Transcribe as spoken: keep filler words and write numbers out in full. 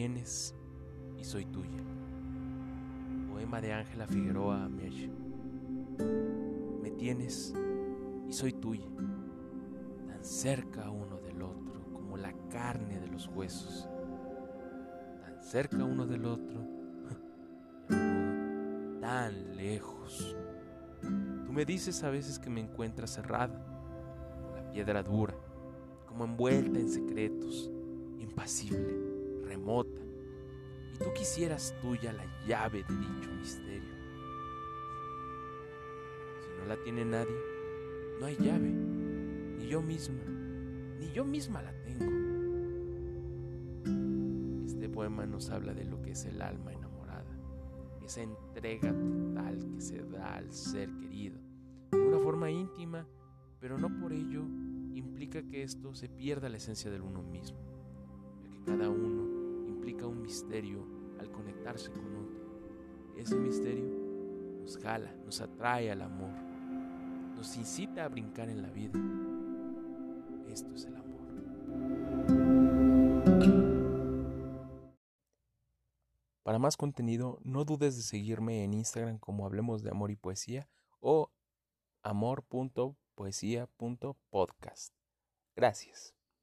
tienes y soy tuya. Poema de Ángela Figueroa Meche. Me tienes y soy tuya, tan cerca uno del otro como la carne de los huesos, tan cerca uno del otro y a menudo tan lejos. Tú me dices a veces que me encuentras cerrada, como la piedra dura, como envuelta en secretos, impasible, remota, y tú quisieras tuya la llave de dicho misterio. Si no la tiene nadie, no hay llave, ni yo misma, ni yo misma la tengo. Este poema nos habla de lo que es el alma enamorada, esa entrega total que se da al ser querido, de una forma íntima, pero no por ello implica que esto se pierda la esencia del uno mismo, ya que cada uno implica un misterio al conectarse con otro. Ese misterio nos jala, nos atrae al amor, nos incita a brincar en la vida. Esto es el amor. Para más contenido, no dudes de seguirme en Instagram como Hablemos de Amor y Poesía o amor punto poesía punto podcast. Gracias.